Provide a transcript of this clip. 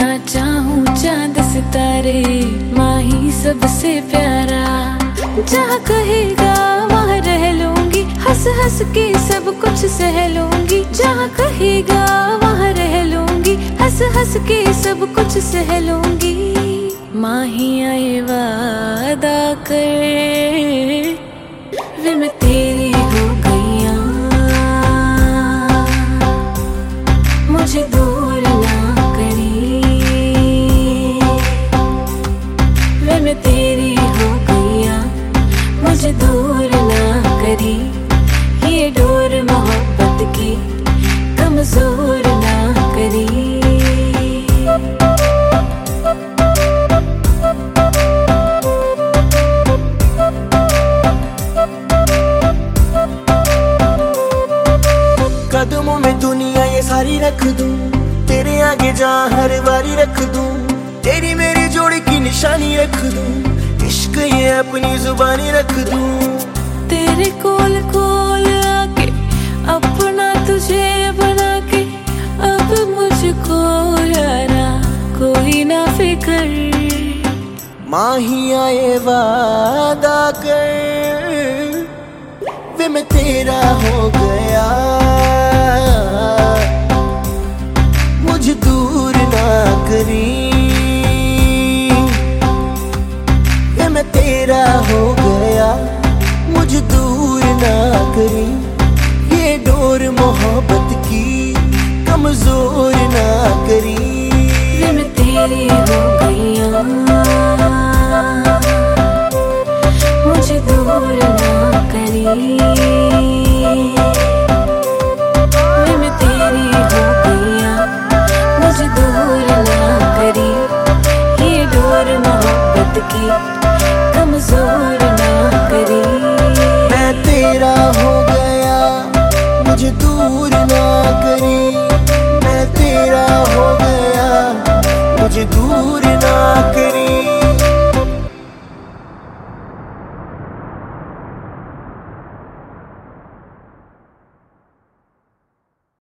ना चाहूं चांद सितारे, माही सबसे प्यारा। जहाँ कहेगा वहाँ रह लूंगी, हंस हंस के सब कुछ सह लूंगी। जहाँ कहेगा वहाँ रह लूंगी, हंस हंस के सब कुछ सह लूंगी। माही आए वादा कर, वे मैं तेरी हो गईया, मुझे दूर ना करी। वे मैं तेरी हो गईया, मुझे दूर ना करी। ये डोर मोहब्बत की कमजोर ना करी। कदमों में दुनिया ये सारी रख दूं, तेरे आगे जहाँ हर बारी रख दूं। तेरी मेरी जोड़ी की निशानी रख दूं, इश्क ये अपनी जुबानी रख दूं। तेरे कोल कोल आके अपना तुझे बना के, अब मुझको यारा कोई ना फिकर। माही आए वादा कर, वे मैं तेरा हो गया, मुझे दूर ना करी। वे मैं तेरा हो गया, मुझे दूर ना करी। ये डोर मोहब्बत की कमजोर ना